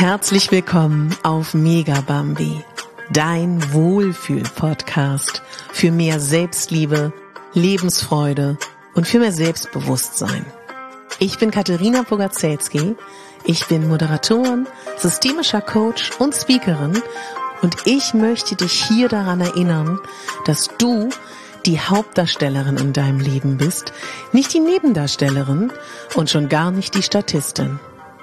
Herzlich willkommen auf Megabambi, dein Wohlfühl-Podcast für mehr Selbstliebe, Lebensfreude und für mehr Selbstbewusstsein. Ich bin Katharina Bogaczewski, ich bin Moderatorin, systemischer Coach und Speakerin und ich möchte dich hier daran erinnern, dass du die Hauptdarstellerin in deinem Leben bist, nicht die Nebendarstellerin und schon gar nicht die Statistin.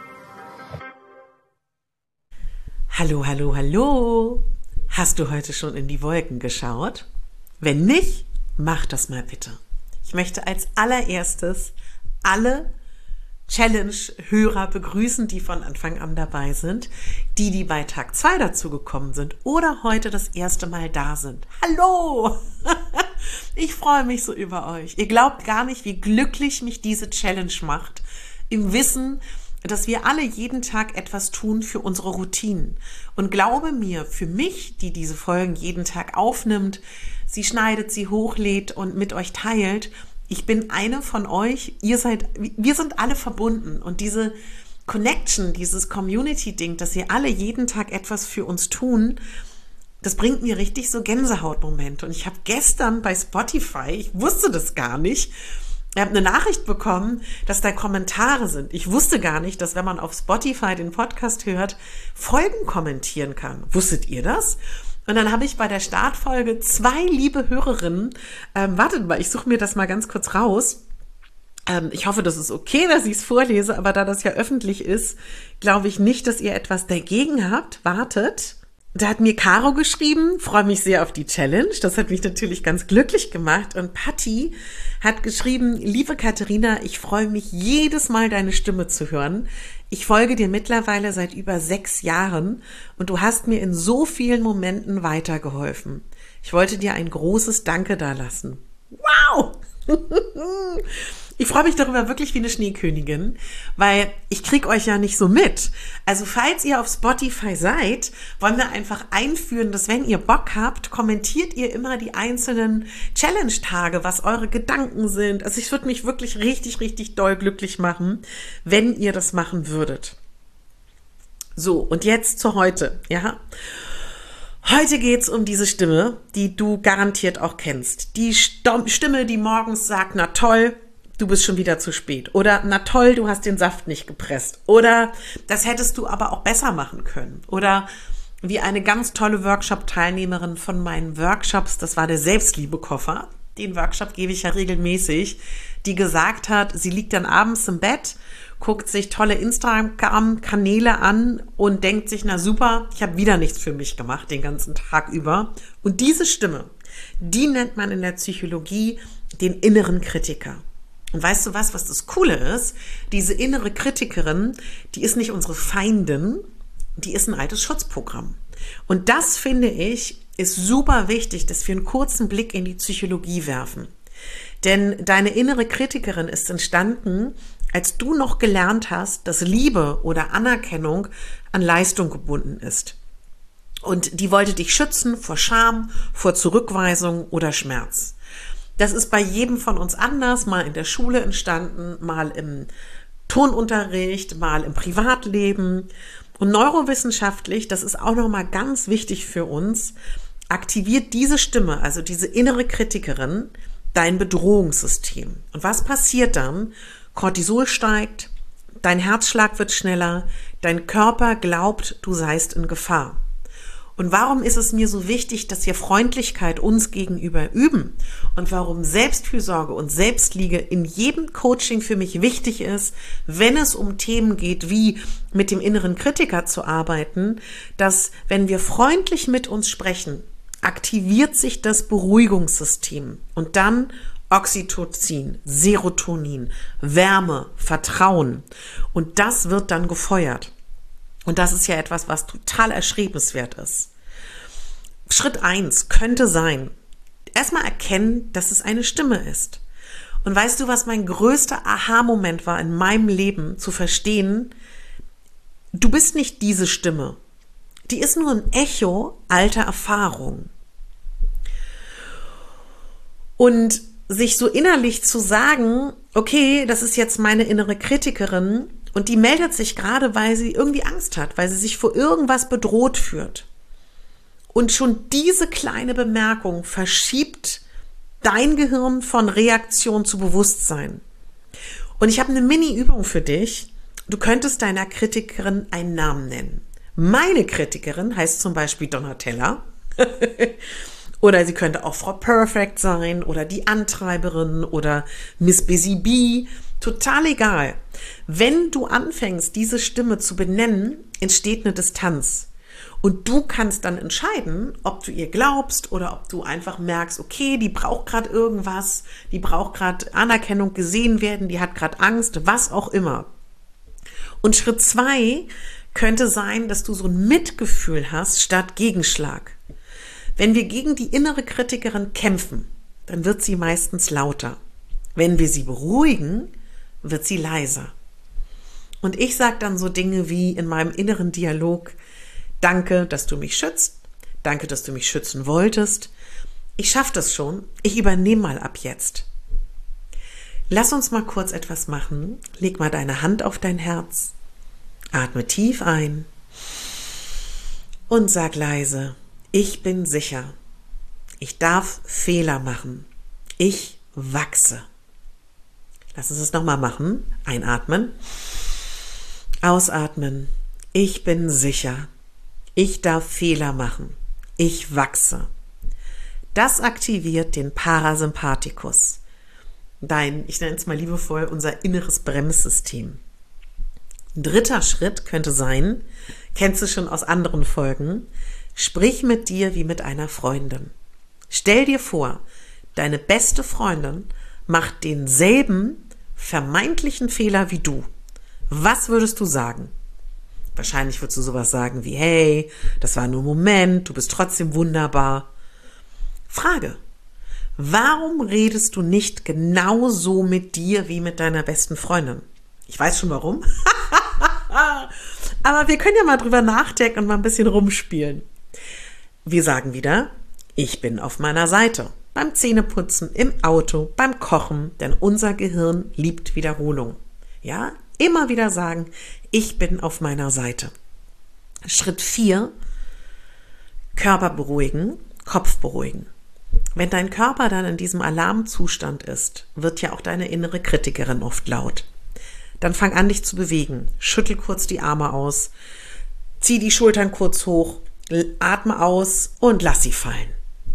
Hallo, hallo, hallo. Hast du heute schon in die Wolken geschaut? Wenn nicht, mach das mal bitte. Ich möchte als allererstes alle Challenge-Hörer begrüßen, die von Anfang an dabei sind, die bei Tag 2 dazu gekommen sind oder heute das erste Mal da sind. Hallo! Ich freue mich so über euch. Ihr glaubt gar nicht, wie glücklich mich diese Challenge macht, im Wissen, dass wir alle jeden Tag etwas tun für unsere Routinen. Und glaube mir, für mich, die diese Folgen jeden Tag aufnimmt, sie schneidet, sie hochlädt und mit euch teilt, ich bin eine von euch, wir sind alle verbunden. Und diese Connection, dieses Community-Ding, dass ihr alle jeden Tag etwas für uns tun, das bringt mir richtig so Gänsehautmomente. Und ich habe gestern bei Spotify, ich wusste das gar nicht, ich habe eine Nachricht bekommen, dass da Kommentare sind. Ich wusste gar nicht, dass wenn man auf Spotify den Podcast hört, Folgen kommentieren kann. Wusstet ihr das? Und dann habe ich bei der Startfolge 2 liebe Hörerinnen, wartet mal, ich suche mir das mal ganz kurz raus. Ich hoffe, das ist okay, dass ich es vorlese, aber da das ja öffentlich ist, glaube ich nicht, dass ihr etwas dagegen habt. Wartet. Da hat mir Caro geschrieben, freue mich sehr auf die Challenge. Das hat mich natürlich ganz glücklich gemacht. Und Patti hat geschrieben, liebe Katharina, ich freue mich jedes Mal, deine Stimme zu hören. Ich folge dir mittlerweile seit über 6 Jahren und du hast mir in so vielen Momenten weitergeholfen. Ich wollte dir ein großes Danke dalassen. Wow! Ich freue mich darüber wirklich wie eine Schneekönigin, weil ich kriege euch ja nicht so mit. Also falls ihr auf Spotify seid, wollen wir einfach einführen, dass wenn ihr Bock habt, kommentiert ihr immer die einzelnen Challenge-Tage, was eure Gedanken sind. Also es würde mich wirklich richtig, richtig doll glücklich machen, wenn ihr das machen würdet. So, und jetzt zu heute, ja. Heute geht's um diese Stimme, die du garantiert auch kennst. Die Stimme, die morgens sagt, na toll, du bist schon wieder zu spät. Oder, na toll, du hast den Saft nicht gepresst. Oder, das hättest du aber auch besser machen können. Oder, wie eine ganz tolle Workshop-Teilnehmerin von meinen Workshops, das war der Selbstliebe-Koffer. Den Workshop gebe ich ja regelmäßig, die gesagt hat, sie liegt dann abends im Bett, guckt sich tolle Instagram-Kanäle an und denkt sich, na super, ich habe wieder nichts für mich gemacht den ganzen Tag über. Und diese Stimme, die nennt man in der Psychologie den inneren Kritiker. Und weißt du was das Coole ist? Diese innere Kritikerin, die ist nicht unsere Feindin, die ist ein altes Schutzprogramm. Und das, finde ich, ist super wichtig, dass wir einen kurzen Blick in die Psychologie werfen. Denn deine innere Kritikerin ist entstanden, als du noch gelernt hast, dass Liebe oder Anerkennung an Leistung gebunden ist. Und die wollte dich schützen vor Scham, vor Zurückweisung oder Schmerz. Das ist bei jedem von uns anders, mal in der Schule entstanden, mal im Turnunterricht, mal im Privatleben. Und neurowissenschaftlich, das ist auch nochmal ganz wichtig für uns, aktiviert diese Stimme, also diese innere Kritikerin, dein Bedrohungssystem. Und was passiert dann? Cortisol steigt, dein Herzschlag wird schneller, dein Körper glaubt, du seist in Gefahr. Und warum ist es mir so wichtig, dass wir Freundlichkeit uns gegenüber üben? Und warum Selbstfürsorge und Selbstliebe in jedem Coaching für mich wichtig ist, wenn es um Themen geht, wie mit dem inneren Kritiker zu arbeiten, dass wenn wir freundlich mit uns sprechen, aktiviert sich das Beruhigungssystem und dann Oxytocin, Serotonin, Wärme, Vertrauen und das wird dann gefeuert. Und das ist ja etwas, was total erstrebenswert ist. Schritt 1 könnte sein, erstmal erkennen, dass es eine Stimme ist. Und weißt du, was mein größter Aha-Moment war in meinem Leben, zu verstehen, du bist nicht diese Stimme. Die ist nur ein Echo alter Erfahrungen. Und sich so innerlich zu sagen, okay, das ist jetzt meine innere Kritikerin Und die meldet sich gerade, weil sie irgendwie Angst hat, weil sie sich vor irgendwas bedroht fühlt. Und schon diese kleine Bemerkung verschiebt dein Gehirn von Reaktion zu Bewusstsein. Und ich habe eine Mini-Übung für dich. Du könntest deiner Kritikerin einen Namen nennen. Meine Kritikerin heißt zum Beispiel Donatella. Oder sie könnte auch Frau Perfect sein oder die Antreiberin oder Miss Busy Bee. Total egal. Wenn du anfängst, diese Stimme zu benennen, entsteht eine Distanz. Und du kannst dann entscheiden, ob du ihr glaubst oder ob du einfach merkst, okay, die braucht gerade irgendwas, die braucht gerade Anerkennung, gesehen werden, die hat gerade Angst, was auch immer. Und Schritt 2 könnte sein, dass du so ein Mitgefühl hast statt Gegenschlag. Wenn wir gegen die innere Kritikerin kämpfen, dann wird sie meistens lauter. Wenn wir sie beruhigen, wird sie leiser. Und ich sage dann so Dinge wie in meinem inneren Dialog: Danke, dass du mich schützt. Danke, dass du mich schützen wolltest. Ich schaffe das schon. Ich übernehme mal ab jetzt. Lass uns mal kurz etwas machen. Leg mal deine Hand auf dein Herz. Atme tief ein und sag leise: Ich bin sicher. Ich darf Fehler machen. Ich wachse. Lass uns das nochmal machen. Einatmen. Ausatmen. Ich bin sicher. Ich darf Fehler machen. Ich wachse. Das aktiviert den Parasympathikus. Ich nenne es mal liebevoll, unser inneres Bremssystem. Ein dritter Schritt könnte sein, kennst du schon aus anderen Folgen, sprich mit dir wie mit einer Freundin. Stell dir vor, deine beste Freundin macht denselben vermeintlichen Fehler wie du. Was würdest du sagen? Wahrscheinlich würdest du sowas sagen wie: Hey, das war nur ein Moment, du bist trotzdem wunderbar. Frage: Warum redest du nicht genauso mit dir wie mit deiner besten Freundin? Ich weiß schon warum. Aber wir können ja mal drüber nachdenken und mal ein bisschen rumspielen. Wir sagen wieder: Ich bin auf meiner Seite. Beim Zähneputzen, im Auto, beim Kochen, denn unser Gehirn liebt Wiederholung. Ja, immer wieder sagen: Ich bin auf meiner Seite. Schritt 4: Körper beruhigen, Kopf beruhigen. Wenn dein Körper dann in diesem Alarmzustand ist, wird ja auch deine innere Kritikerin oft laut. Dann fang an, dich zu bewegen. Schüttel kurz die Arme aus, zieh die Schultern kurz hoch, atme aus und lass sie fallen.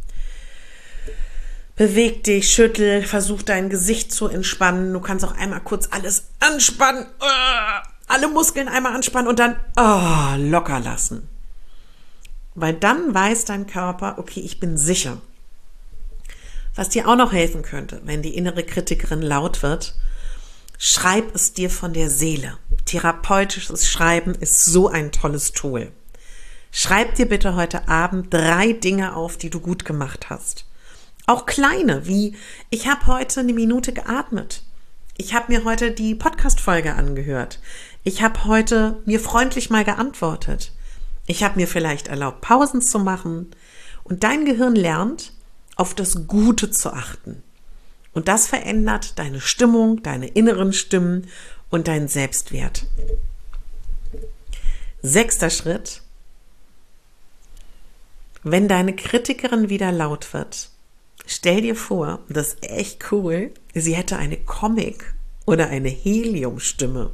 Beweg dich, schüttel, versuch dein Gesicht zu entspannen. Du kannst auch einmal kurz alles anspannen, alle Muskeln einmal anspannen und dann locker lassen. Weil dann weiß dein Körper: Okay, ich bin sicher. Was dir auch noch helfen könnte, wenn die innere Kritikerin laut wird: Schreib es dir von der Seele. Therapeutisches Schreiben ist so ein tolles Tool. Schreib dir bitte heute Abend 3 Dinge auf, die du gut gemacht hast. Auch kleine, wie: Ich habe heute 1 Minute geatmet. Ich habe mir heute die Podcast-Folge angehört. Ich habe heute mir freundlich mal geantwortet. Ich habe mir vielleicht erlaubt, Pausen zu machen. Und dein Gehirn lernt, auf das Gute zu achten. Und das verändert deine Stimmung, deine inneren Stimmen und deinen Selbstwert. 6. Schritt: Wenn deine Kritikerin wieder laut wird, stell dir vor, das ist echt cool, sie hätte eine Comic- oder eine Heliumstimme.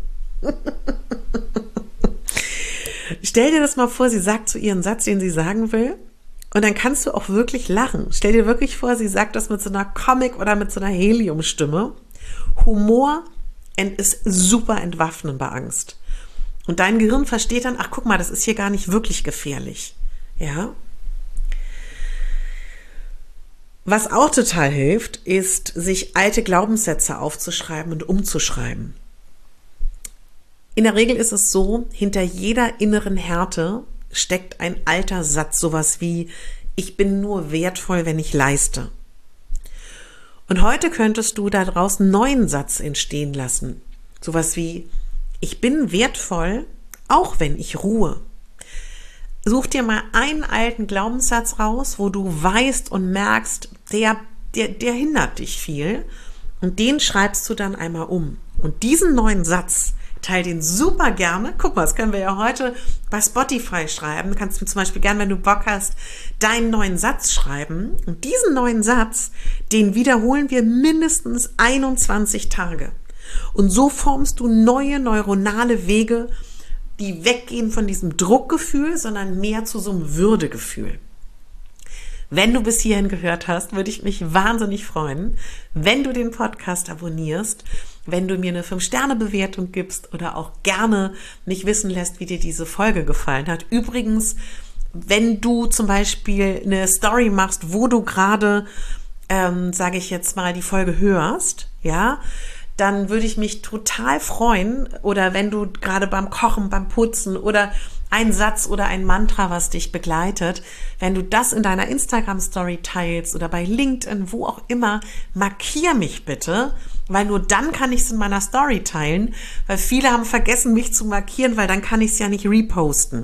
Stell dir das mal vor, sie sagt so ihren Satz, den sie sagen will, und dann kannst du auch wirklich lachen. Stell dir wirklich vor, sie sagt das mit so einer Comic- oder mit so einer Heliumstimme. Humor ist super entwaffnend bei Angst. Und dein Gehirn versteht dann: Ach, guck mal, das ist hier gar nicht wirklich gefährlich. Ja? Was auch total hilft, ist, sich alte Glaubenssätze aufzuschreiben und umzuschreiben. In der Regel ist es so, hinter jeder inneren Härte steckt ein alter Satz, sowas wie: Ich bin nur wertvoll, wenn ich leiste. Und heute könntest du daraus einen neuen Satz entstehen lassen. Sowas wie: Ich bin wertvoll, auch wenn ich ruhe. Such dir mal einen alten Glaubenssatz raus, wo du weißt und merkst, der hindert dich viel, und den schreibst du dann einmal um. Und diesen neuen Satz, teile den super gerne. Guck mal, das können wir ja heute bei Spotify schreiben. Du kannst mir zum Beispiel gerne, wenn du Bock hast, deinen neuen Satz schreiben. Und diesen neuen Satz, den wiederholen wir mindestens 21 Tage. Und so formst du neue neuronale Wege, die weggehen von diesem Druckgefühl, sondern mehr zu so einem Würdegefühl. Wenn du bis hierhin gehört hast, würde ich mich wahnsinnig freuen, wenn du den Podcast abonnierst, wenn du mir eine 5-Sterne-Bewertung gibst oder auch gerne mich wissen lässt, wie dir diese Folge gefallen hat. Übrigens, wenn du zum Beispiel eine Story machst, wo du gerade, sage ich jetzt mal, die Folge hörst, ja, dann würde ich mich total freuen, oder wenn du gerade beim Kochen, beim Putzen oder ein Satz oder ein Mantra, was dich begleitet, wenn du das in deiner Instagram-Story teilst oder bei LinkedIn, wo auch immer, markier mich bitte, weil nur dann kann ich es in meiner Story teilen, weil viele haben vergessen, mich zu markieren, weil dann kann ich es ja nicht reposten.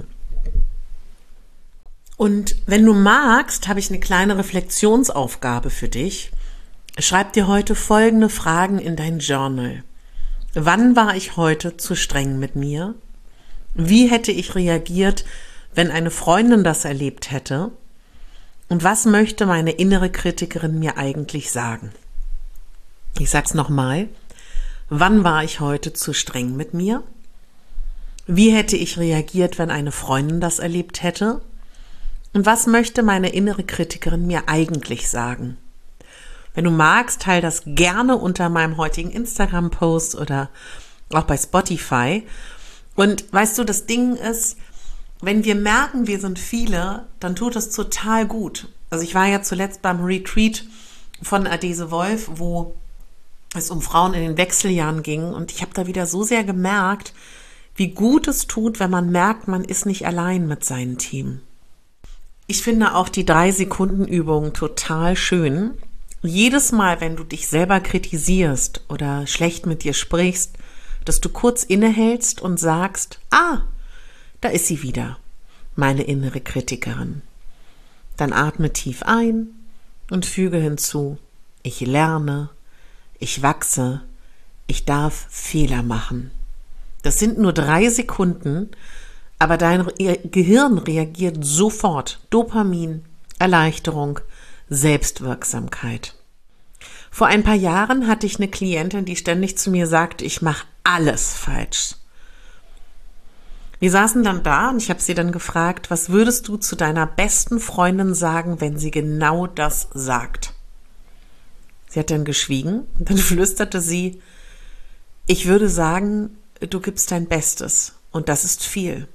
Und wenn du magst, habe ich eine kleine Reflexionsaufgabe für dich. Schreib dir heute folgende Fragen in dein Journal. Wann war ich heute zu streng mit mir? Wie hätte ich reagiert, wenn eine Freundin das erlebt hätte? Und was möchte meine innere Kritikerin mir eigentlich sagen? Ich sag's nochmal. Wann war ich heute zu streng mit mir? Wie hätte ich reagiert, wenn eine Freundin das erlebt hätte? Und was möchte meine innere Kritikerin mir eigentlich sagen? Wenn du magst, teile das gerne unter meinem heutigen Instagram-Post oder auch bei Spotify. Und weißt du, das Ding ist, wenn wir merken, wir sind viele, dann tut es total gut. Also ich war ja zuletzt beim Retreat von Adese Wolf, wo es um Frauen in den Wechseljahren ging. Und ich habe da wieder so sehr gemerkt, wie gut es tut, wenn man merkt, man ist nicht allein mit seinem Team. Ich finde auch die 3-Sekunden-Übung total schön. Jedes Mal, wenn du dich selber kritisierst oder schlecht mit dir sprichst, dass du kurz innehältst und sagst, da ist sie wieder, meine innere Kritikerin. Dann atme tief ein und füge hinzu, ich lerne, ich wachse, ich darf Fehler machen. Das sind nur 3 Sekunden, aber dein Gehirn reagiert sofort. Dopamin, Erleichterung, Selbstwirksamkeit. Vor ein paar Jahren hatte ich eine Klientin, die ständig zu mir sagte, ich mache alles falsch. Wir saßen dann da und ich habe sie dann gefragt, was würdest du zu deiner besten Freundin sagen, wenn sie genau das sagt? Sie hat dann geschwiegen und dann flüsterte sie, ich würde sagen, du gibst dein Bestes und das ist viel.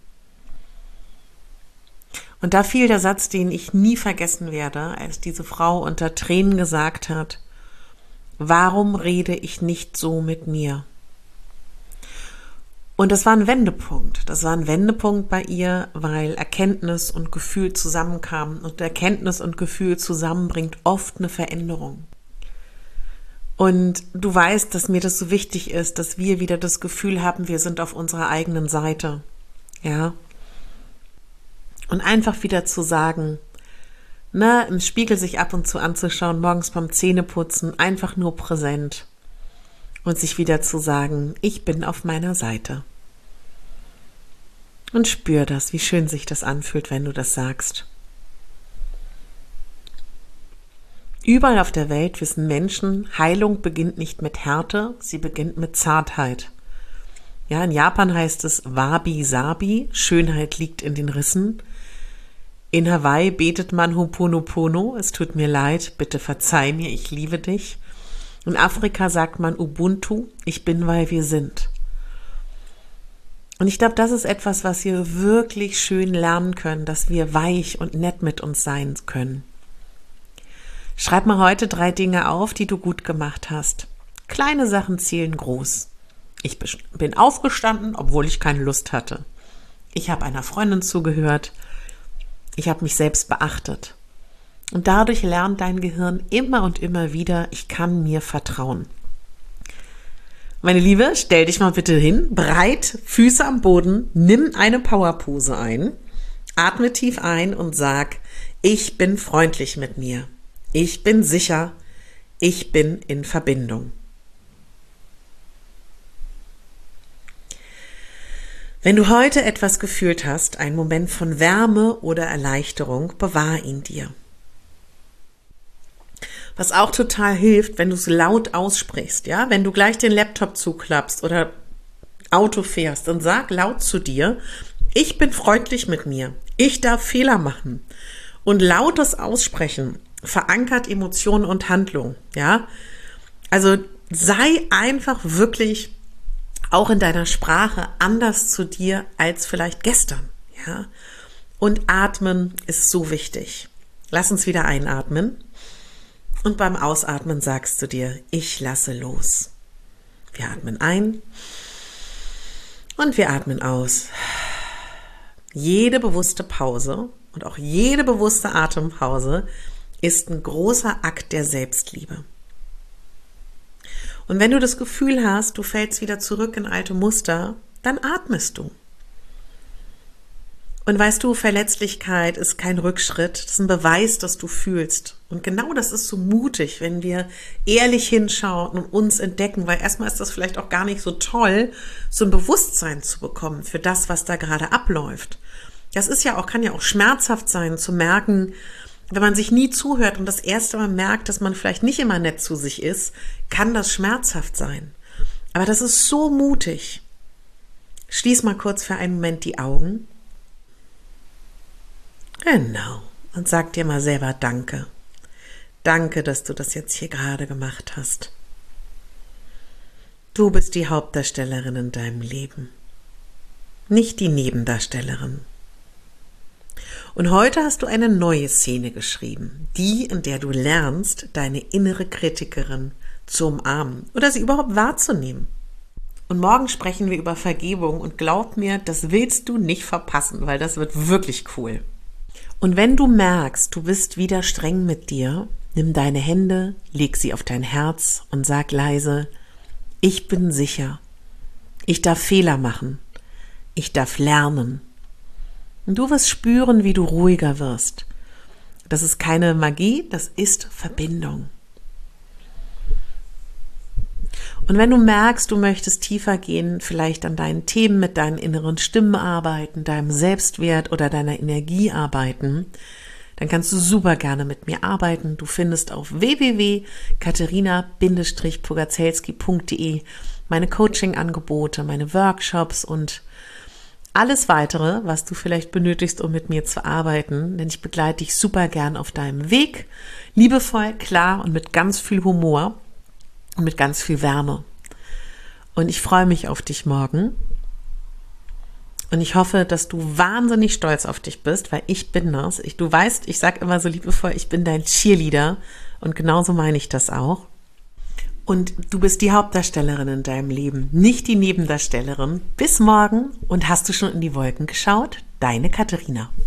Und da fiel der Satz, den ich nie vergessen werde, als diese Frau unter Tränen gesagt hat, warum rede ich nicht so mit mir? Und das war ein Wendepunkt. Das war ein Wendepunkt bei ihr, weil Erkenntnis und Gefühl zusammenkamen. Und Erkenntnis und Gefühl zusammen bringt oft eine Veränderung. Und du weißt, dass mir das so wichtig ist, dass wir wieder das Gefühl haben, wir sind auf unserer eigenen Seite. Ja. Und einfach wieder zu sagen, im Spiegel sich ab und zu anzuschauen, morgens beim Zähneputzen, einfach nur präsent. Und sich wieder zu sagen, ich bin auf meiner Seite. Und spür das, wie schön sich das anfühlt, wenn du das sagst. Überall auf der Welt wissen Menschen, Heilung beginnt nicht mit Härte, sie beginnt mit Zartheit. Ja, in Japan heißt es Wabi-Sabi, Schönheit liegt in den Rissen. In Hawaii betet man Ho'oponopono, es tut mir leid, bitte verzeih mir, ich liebe dich. In Afrika sagt man Ubuntu, ich bin, weil wir sind. Und ich glaube, das ist etwas, was wir wirklich schön lernen können, dass wir weich und nett mit uns sein können. Schreib mal heute 3 Dinge auf, die du gut gemacht hast. Kleine Sachen zählen groß. Ich bin aufgestanden, obwohl ich keine Lust hatte. Ich habe einer Freundin zugehört. Ich habe mich selbst beachtet. Und dadurch lernt dein Gehirn immer und immer wieder, ich kann mir vertrauen. Meine Liebe, stell dich mal bitte hin, breit, Füße am Boden, nimm eine Powerpose ein, atme tief ein und sag, ich bin freundlich mit mir, ich bin sicher, ich bin in Verbindung. Wenn du heute etwas gefühlt hast, einen Moment von Wärme oder Erleichterung, bewahr ihn dir. Was auch total hilft, wenn du es laut aussprichst, ja, wenn du gleich den Laptop zuklappst oder Auto fährst, dann sag laut zu dir: Ich bin freundlich mit mir, ich darf Fehler machen. Und lautes Aussprechen verankert Emotionen und Handlung, ja. Also sei einfach wirklich auch in deiner Sprache anders zu dir als vielleicht gestern, ja. Und atmen ist so wichtig. Lass uns wieder einatmen. Und beim Ausatmen sagst du dir: Ich lasse los. Wir atmen ein und wir atmen aus. Jede bewusste Pause und auch jede bewusste Atempause ist ein großer Akt der Selbstliebe. Und wenn du das Gefühl hast, du fällst wieder zurück in alte Muster, dann atmest du. Und weißt du, Verletzlichkeit ist kein Rückschritt, das ist ein Beweis, dass du fühlst. Und genau das ist so mutig, wenn wir ehrlich hinschauen und uns entdecken, weil erstmal ist das vielleicht auch gar nicht so toll, so ein Bewusstsein zu bekommen für das, was da gerade abläuft. Das ist ja auch, kann ja auch schmerzhaft sein, zu merken, wenn man sich nie zuhört und das erste Mal merkt, dass man vielleicht nicht immer nett zu sich ist, kann das schmerzhaft sein. Aber das ist so mutig. Schließ mal kurz für einen Moment die Augen. Genau. Und sag dir mal selber Danke. Danke, dass du das jetzt hier gerade gemacht hast. Du bist die Hauptdarstellerin in deinem Leben, nicht die Nebendarstellerin. Und heute hast du eine neue Szene geschrieben, die, in der du lernst, deine innere Kritikerin zu umarmen oder sie überhaupt wahrzunehmen. Und morgen sprechen wir über Vergebung und glaub mir, das willst du nicht verpassen, weil das wird wirklich cool. Und wenn du merkst, du bist wieder streng mit dir, nimm deine Hände, leg sie auf dein Herz und sag leise: Ich bin sicher. Ich darf Fehler machen. Ich darf lernen. Und du wirst spüren, wie du ruhiger wirst. Das ist keine Magie, das ist Verbindung. Und wenn du merkst, du möchtest tiefer gehen, vielleicht an deinen Themen mit deinen inneren Stimmen arbeiten, deinem Selbstwert oder deiner Energie arbeiten, dann kannst du super gerne mit mir arbeiten. Du findest auf www.katerina-pogazelski.de meine Coaching-Angebote, meine Workshops und alles weitere, was du vielleicht benötigst, um mit mir zu arbeiten, denn ich begleite dich super gern auf deinem Weg, liebevoll, klar und mit ganz viel Humor und mit ganz viel Wärme. Und ich freue mich auf dich morgen und ich hoffe, dass du wahnsinnig stolz auf dich bist, weil ich bin das. Du weißt, ich sage immer so liebevoll, ich bin dein Cheerleader und genauso meine ich das auch. Und du bist die Hauptdarstellerin in deinem Leben, nicht die Nebendarstellerin. Bis morgen und hast du schon in die Wolken geschaut? Deine Katharina.